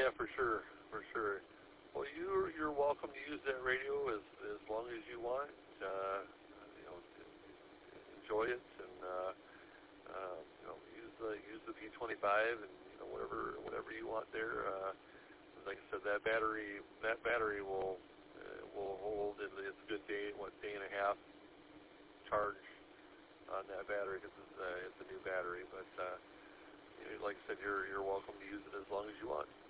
yeah, for sure, for sure. Well, you're welcome to use that radio as long as you want. You know, enjoy it and you know, use the P25 and you know whatever you want there. Like I said, that battery will hold. It's a good day and a half charge on that battery because it's a new battery. But you know, like I said, you're welcome to use it as long as you want.